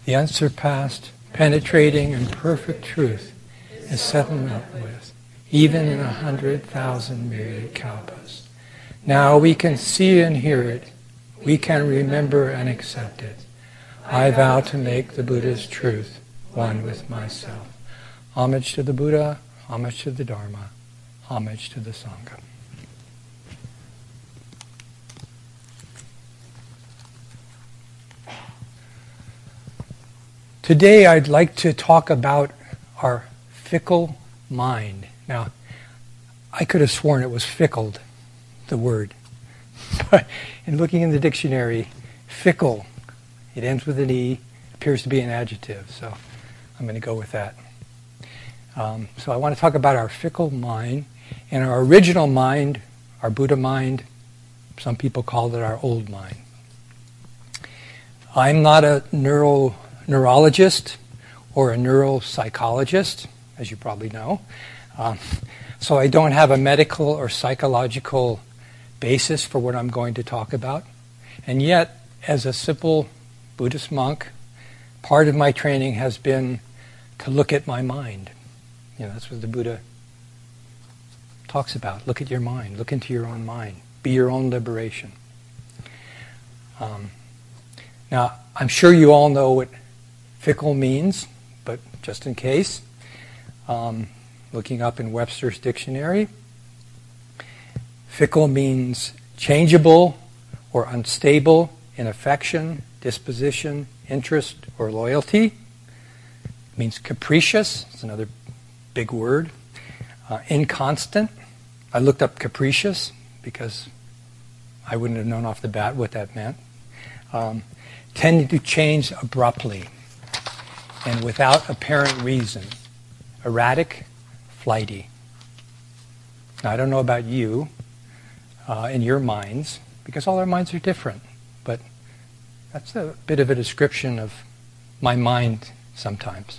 the unsurpassed, penetrating, and perfect truth is set up with, even in 100,000 myriad kalpas. Now we can see and hear it. We can remember and accept it. I vow to make the Buddha's truth one with myself. Homage to the Buddha, homage to the Dharma, homage to the Sangha. Today I'd like to talk about our fickle mind. Now, I could have sworn it was fickled, the word. But in looking in the dictionary, fickle, it ends with an E, appears to be an adjective, so I'm going to go with that. So I want to talk about our fickle mind and our original mind, our Buddha mind. Some people call it our old mind. I'm not a neurologist or a neuropsychologist, as you probably know. So I don't have a medical or psychological basis for what I'm going to talk about. And yet, as a simple Buddhist monk, part of my training has been to look at my mind. You know, that's what the Buddha talks about. Look at your mind. Look into your own mind. Be your own liberation. Now, I'm sure you all know what fickle means, but just in case, looking up in Webster's dictionary, fickle means changeable or unstable in affection, disposition, interest, or loyalty. It means capricious. It's another big word. Inconstant. I looked up capricious because I wouldn't have known off the bat what that meant. Tending to change abruptly and without apparent reason. Erratic, flighty. Now, I don't know about you in your minds, because all our minds are different, but that's a bit of a description of my mind sometimes.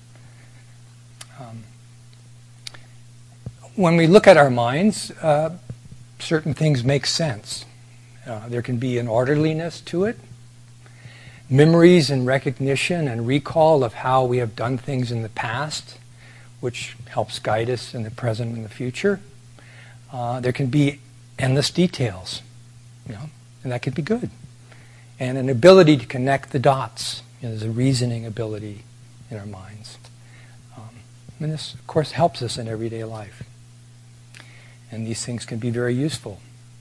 When we look at our minds, certain things make sense. There can be an orderliness to it. Memories and recognition and recall of how we have done things in the past, which helps guide us in the present and the future. There can be endless details, and that could be good. And an ability to connect the dots. There's a reasoning ability in our minds. And this, of course, helps us in everyday life. And these things can be very useful.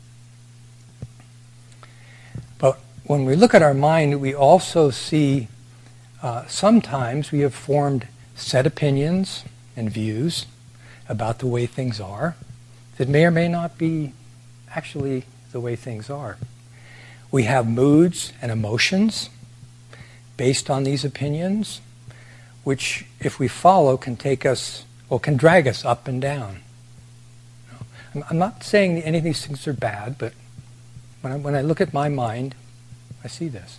But when we look at our mind, we also see sometimes we have formed set opinions and views about the way things are that may or may not be actually the way things are. We have moods and emotions based on these opinions, which, if we follow, can drag us up and down. I'm not saying any of these things are bad, but when I look at my mind, I see this.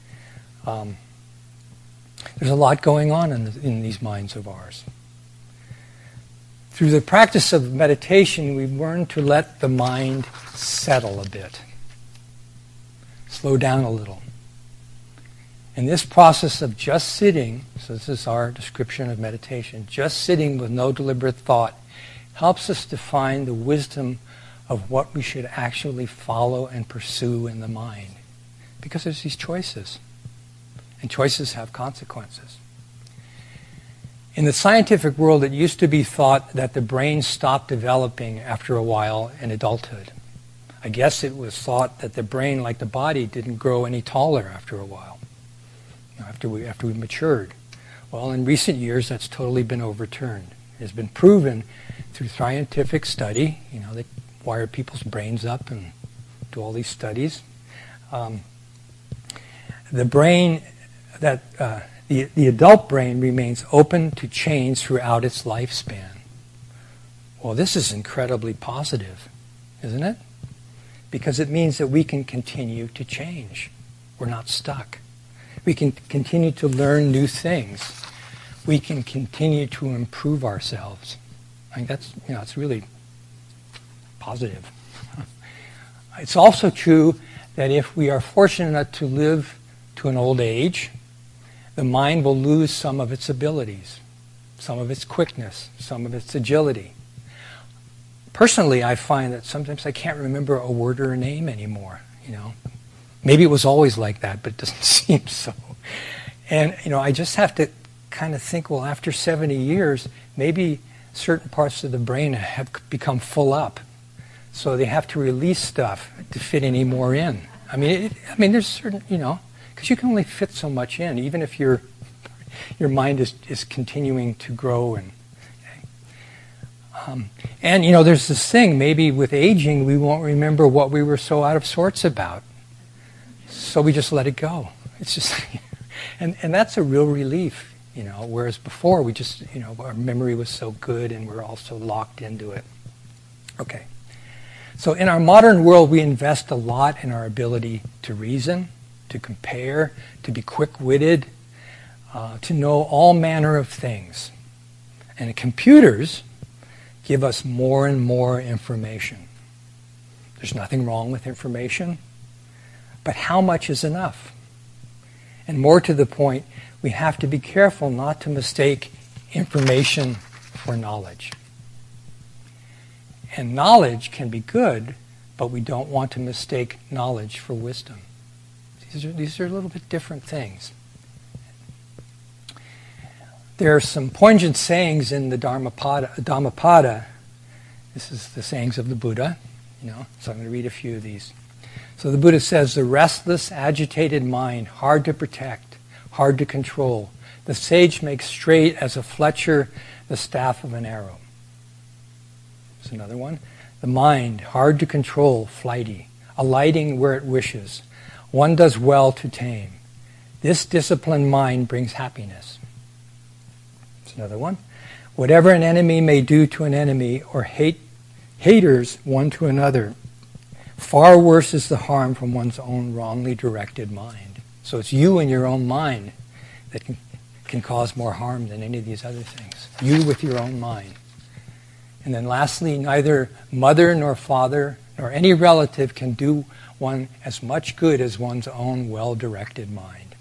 There's a lot going on in these minds of ours. Through the practice of meditation, we've learned to let the mind settle a bit. Slow down a little. And this process of just sitting, so this is our description of meditation, just sitting with no deliberate thought, helps us to find the wisdom of what we should actually follow and pursue in the mind. Because there's these choices. And choices have consequences. In the scientific world, it used to be thought that the brain stopped developing after a while in adulthood. I guess it was thought that the brain, like the body, didn't grow any taller after a while, after we matured. Well, in recent years, that's totally been overturned. It has been proven through scientific study. They wire people's brains up and do all these studies. The brain the adult brain remains open to change throughout its lifespan. Well, this is incredibly positive, isn't it? Because it means that we can continue to change. We're not stuck. We can continue to learn new things. We can continue to improve ourselves. I think that's, it's really positive. It's also true that if we are fortunate enough to live to an old age, the mind will lose some of its abilities, some of its quickness, some of its agility. Personally, I find that sometimes I can't remember a word or a name anymore, Maybe it was always like that, but it doesn't seem so. And, I just have to kind of think, well, after 70 years, maybe certain parts of the brain have become full up. So they have to release stuff to fit any more in. I mean, there's certain, because you can only fit so much in, even if your mind is continuing to grow. And there's this thing, maybe with aging, we won't remember what we were so out of sorts about. So we just let it go. It's just, and that's a real relief, whereas before we just, our memory was so good and we're all so locked into it. Okay. So in our modern world, we invest a lot in our ability to reason, to compare, to be quick-witted, to know all manner of things. And computers give us more and more information. There's nothing wrong with information, but how much is enough? And more to the point, we have to be careful not to mistake information for knowledge. And knowledge can be good, but we don't want to mistake knowledge for wisdom. These are a little bit different things. There are some poignant sayings in the Dhammapada. This is the sayings of the Buddha, so I'm going to read a few of these. So the Buddha says, the restless, agitated mind, hard to protect, hard to control. The sage makes straight as a fletcher the staff of an arrow. There's another one. The mind, hard to control, flighty, alighting where it wishes. One does well to tame. This disciplined mind brings happiness. There's another one. Whatever an enemy may do to an enemy, or haters one to another, far worse is the harm from one's own wrongly directed mind. So it's you and your own mind that can cause more harm than any of these other things. You with your own mind. And then lastly, neither mother nor father nor any relative can do one as much good as one's own well-directed mind.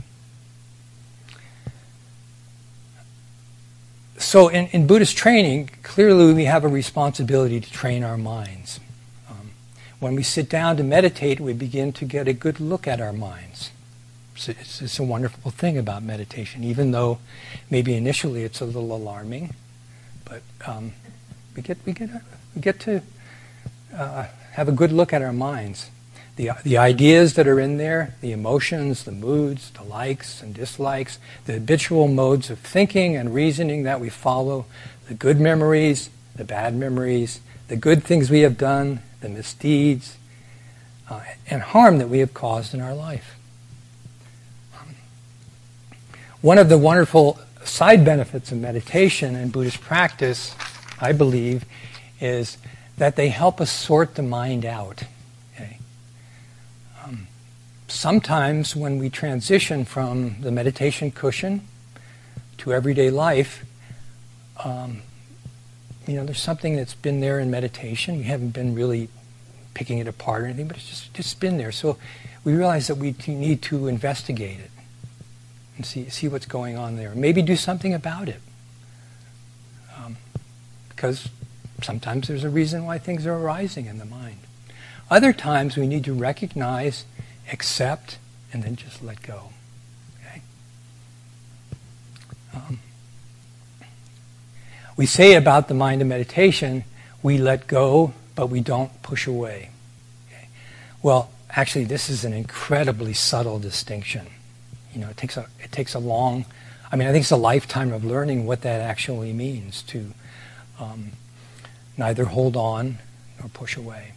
So in Buddhist training, clearly we have a responsibility to train our minds. When we sit down to meditate, we begin to get a good look at our minds. So it's a wonderful thing about meditation, even though maybe initially it's a little alarming, but we get to have a good look at our minds. The ideas that are in there, the emotions, the moods, the likes and dislikes, the habitual modes of thinking and reasoning that we follow, the good memories, the bad memories, the good things we have done, the misdeeds, and harm that we have caused in our life. One of the wonderful side benefits of meditation and Buddhist practice, I believe, is that they help us sort the mind out. Okay? Sometimes when we transition from the meditation cushion to everyday life, there's something that's been there in meditation. We haven't been really picking it apart or anything, but it's just been there. So we realize that we need to investigate it and see what's going on there. Maybe do something about it. Because sometimes there's a reason why things are arising in the mind. Other times we need to recognize, accept, and then just let go. Okay? We say about the mind of meditation, we let go, but we don't push away. Okay? Well, actually, this is an incredibly subtle distinction. It takes a long, I think it's a lifetime of learning what that actually means to neither hold on nor push away.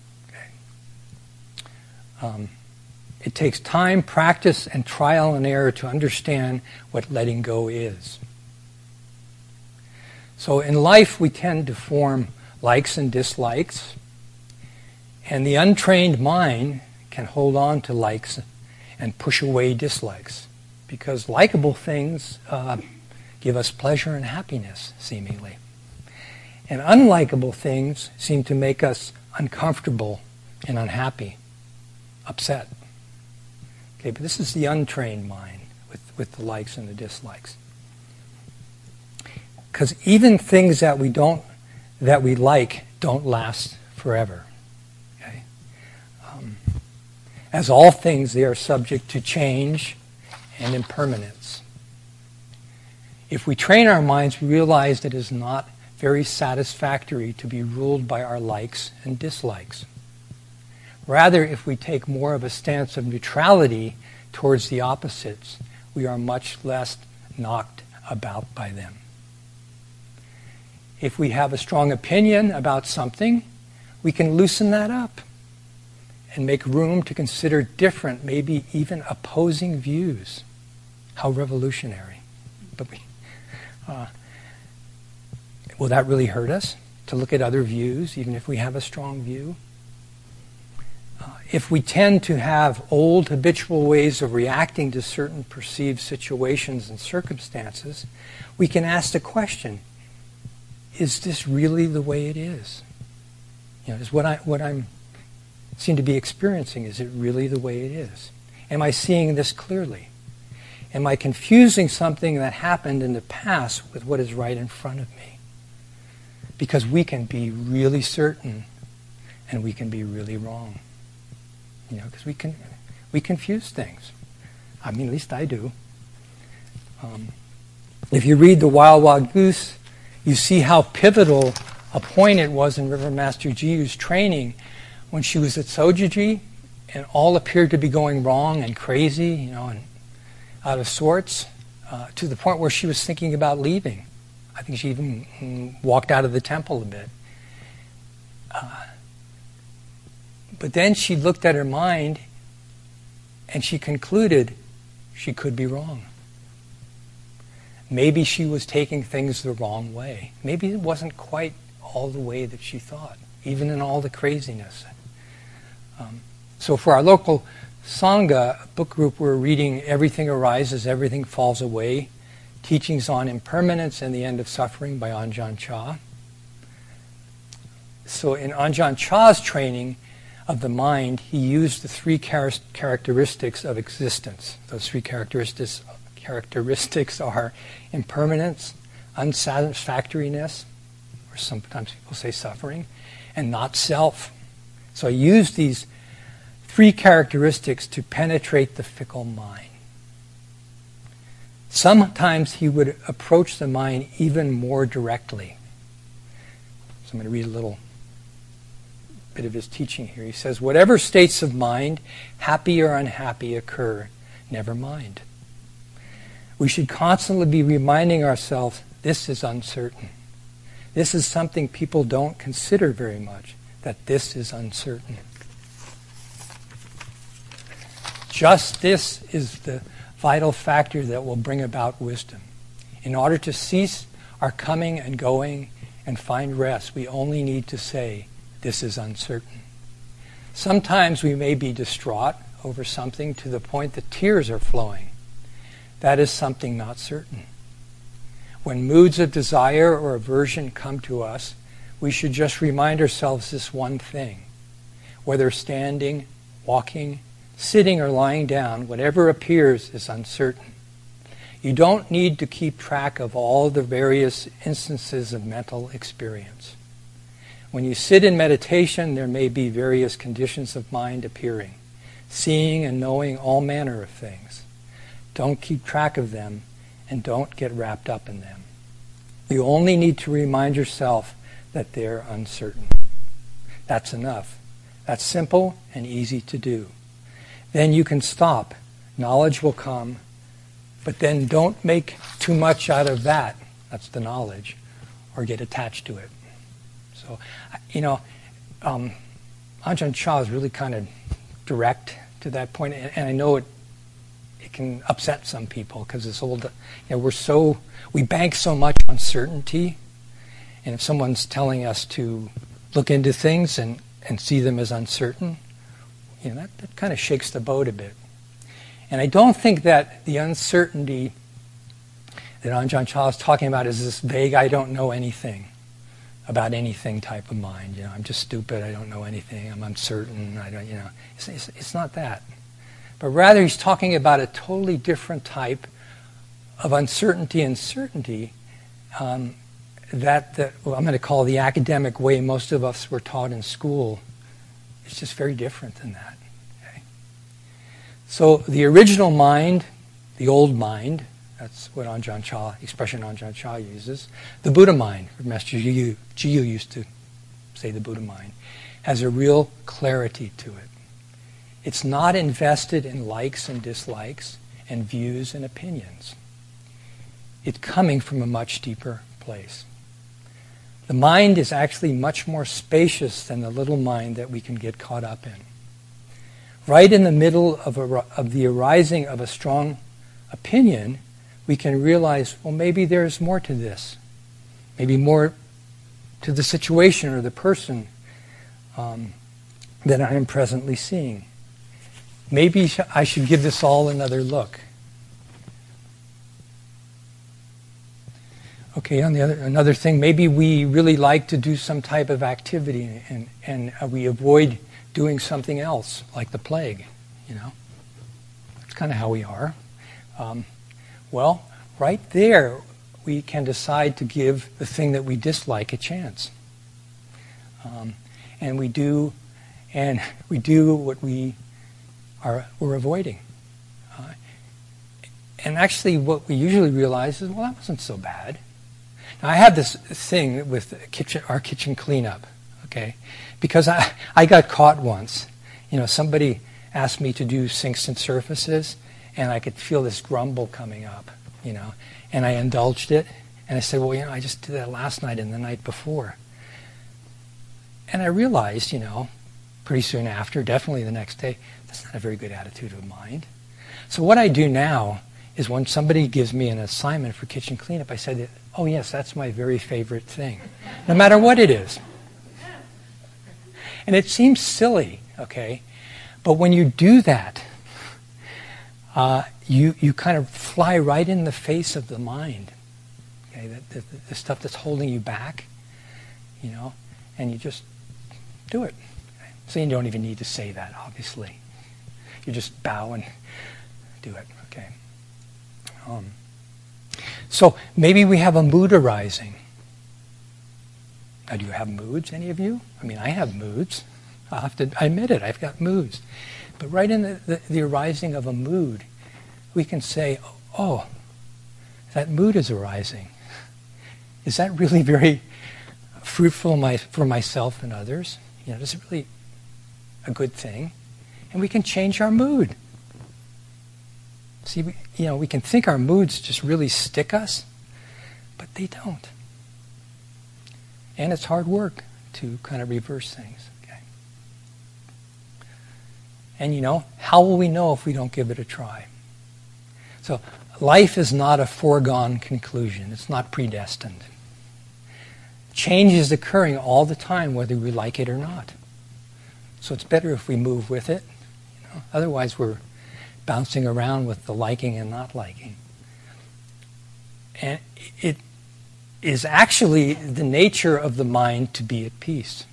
Okay? It takes time, practice, and trial and error to understand what letting go is. So in life, we tend to form likes and dislikes, and the untrained mind can hold on to likes and push away dislikes, because likable things give us pleasure and happiness, seemingly. And unlikable things seem to make us uncomfortable and unhappy, upset. Okay, but this is the untrained mind with the likes and the dislikes. Because even things that we like don't last forever. Okay? As all things, they are subject to change and impermanence. If we train our minds, we realize that it is not very satisfactory to be ruled by our likes and dislikes. Rather, if we take more of a stance of neutrality towards the opposites, we are much less knocked about by them. If we have a strong opinion about something, we can loosen that up and make room to consider different, maybe even opposing views. How revolutionary. But will that really hurt us, to look at other views, even if we have a strong view? If we tend to have old habitual ways of reacting to certain perceived situations and circumstances, we can ask the question, is this really the way it is? Is what I'm seem to be experiencing, is it really the way it is? Am I seeing this clearly? Am I confusing something that happened in the past with what is right in front of me? Because we can be really certain and we can be really wrong. Because we confuse things. I mean, at least I do. If you read The Wild Wild Goose, you see how pivotal a point it was in River Master Jiyu's training when she was at Sojoji and all appeared to be going wrong and crazy, and out of sorts, to the point where she was thinking about leaving. I think she even walked out of the temple a bit. But then she looked at her mind and she concluded she could be wrong. Maybe she was taking things the wrong way. Maybe it wasn't quite all the way that she thought, even in all the craziness. So for our local Sangha book group, we're reading Everything Arises, Everything Falls Away, Teachings on Impermanence and the End of Suffering by Ajahn Chah. So in Ajahn Chah's training of the mind, he used the three characteristics of existence. Those three characteristics are impermanence, unsatisfactoriness, or sometimes people say suffering, and not self. So I used these three characteristics to penetrate the fickle mind. Sometimes he would approach the mind even more directly. So I'm going to read a little bit of his teaching here. He says, whatever states of mind, happy or unhappy, occur, never mind. We should constantly be reminding ourselves, this is uncertain. This is something people don't consider very much, that this is uncertain. Just this is the vital factor that will bring about wisdom. In order to cease our coming and going and find rest, we only need to say, this is uncertain. Sometimes we may be distraught over something to the point that tears are flowing. That is something not certain. When moods of desire or aversion come to us, we should just remind ourselves this one thing. Whether standing, walking, sitting, or lying down, whatever appears is uncertain. You don't need to keep track of all the various instances of mental experience. When you sit in meditation, there may be various conditions of mind appearing, seeing and knowing all manner of things. Don't keep track of them and don't get wrapped up in them. You only need to remind yourself that they're uncertain. That's enough. That's simple and easy to do. Then you can stop. Knowledge will come, but then don't make too much out of that. That's the knowledge, or get attached to it. So, Ajahn Chah is really kind of direct to that point, and I know it can upset some people because it's old. We bank so much on certainty, and if someone's telling us to look into things and see them as uncertain, that kind of shakes the boat a bit. And I don't think that the uncertainty that Ajahn Chah is talking about is this vague, I don't know anything about anything type of mind. I'm just stupid, I don't know anything, I'm uncertain, it's not that. But rather he's talking about a totally different type of uncertainty and certainty that well, I'm going to call the academic way most of us were taught in school, is just very different than that. Okay? So the original mind, the old mind, that's what Ajahn Chah, expression Ajahn Chah uses, the Buddha mind, Master Jiyu used to say the Buddha mind, has a real clarity to it. It's not invested in likes and dislikes and views and opinions. It's coming from a much deeper place. The mind is actually much more spacious than the little mind that we can get caught up in. Right in the middle of the arising of a strong opinion, we can realize, well, maybe there's more to this. Maybe more to the situation or the person that I am presently seeing. Maybe I should give this all another look. Okay, another thing, maybe we really like to do some type of activity and we avoid doing something else, like the plague, you know. That's kind of how we are. Well, right there, we can decide to give the thing that we dislike a chance. And we do what we're avoiding. And actually what we usually realize is, well, that wasn't so bad. Now, I have this thing with our kitchen cleanup, okay? Because I got caught once. You know, somebody asked me to do sinks and surfaces, and I could feel this grumble coming up, you know. And I indulged it, and I said, well, you know, I just did that last night and the night before. And I realized, you know, pretty soon after, definitely the next day, that's not a very good attitude of mind. So what I do now is when somebody gives me an assignment for kitchen cleanup, I said, oh yes, that's my very favorite thing, no matter what it is. And it seems silly, okay? But when you do that, you kind of fly right in the face of the mind, okay? The stuff that's holding you back, you know, and you just do it. Okay? So you don't even need to say that, obviously. You just bow and do it, okay? So maybe we have a mood arising. Now, do you have moods, any of you? I mean, I have moods. I admit it, I've got moods. But right in the arising of a mood, we can say, oh, that mood is arising. Is that really very fruitful for myself and others? You know, is it really a good thing? And we can change our mood. See, we can think our moods just really stick us, but they don't. And it's hard work to kind of reverse things. Okay? And how will we know if we don't give it a try? So life is not a foregone conclusion. It's not predestined. Change is occurring all the time, whether we like it or not. So it's better if we move with it. Otherwise, we're bouncing around with the liking and not liking. And it is actually the nature of the mind to be at peace.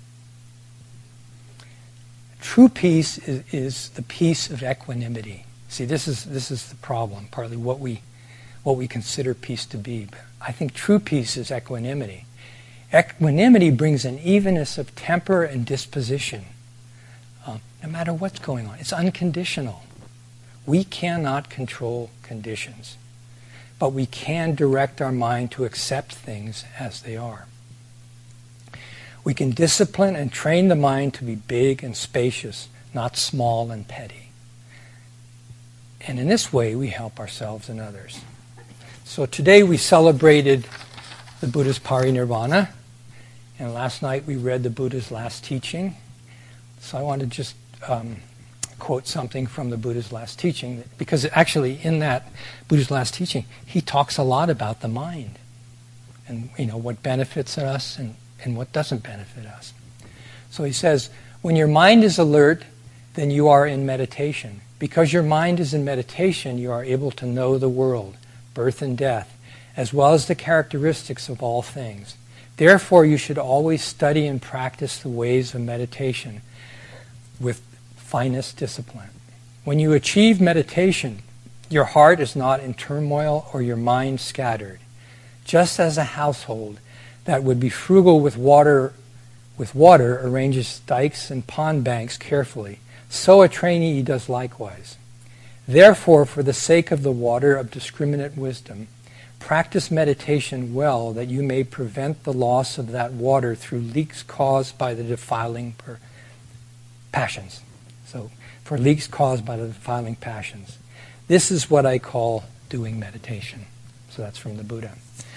True peace is the peace of equanimity. See, this is the problem, partly what we consider peace to be. But I think true peace is equanimity. Equanimity brings an evenness of temper and disposition, no matter what's going on. It's unconditional. We cannot control conditions, but we can direct our mind to accept things as they are. We can discipline and train the mind to be big and spacious, not small and petty. And in this way, we help ourselves and others. So today we celebrated the Buddha's parinirvana, and last night we read the Buddha's last teaching. So I want to just quote something from the Buddha's last teaching, because actually in that Buddha's last teaching, he talks a lot about the mind and what benefits us and what doesn't benefit us. So he says, when your mind is alert, then you are in meditation. Because your mind is in meditation, you are able to know the world, birth and death, as well as the characteristics of all things. Therefore, you should always study and practice the ways of meditation with finest discipline. When you achieve meditation, Your heart is not in turmoil or your mind scattered. Just as a household that would be frugal with water arranges dikes and pond banks carefully, so a trainee does likewise. Therefore, for the sake of the water of discriminate wisdom, practice meditation well that you may prevent the loss of that water through leaks caused by the defiling passions. So, for leaks caused by the defiling passions. This is what I call doing meditation. So that's from the Buddha.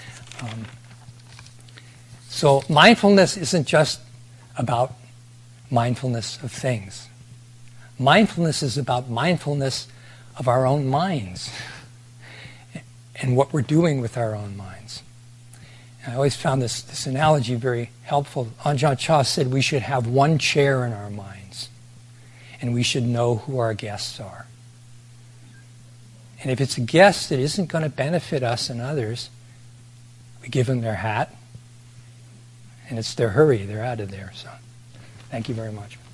So mindfulness isn't just about mindfulness of things. Mindfulness is about mindfulness of our own minds and what we're doing with our own minds. And I always found this analogy very helpful. Ajahn Chah said we should have one chair in our minds, and we should know who our guests are. And if it's a guest that isn't going to benefit us and others, we give them their hat, and it's their hurry. They're out of there. So, thank you very much.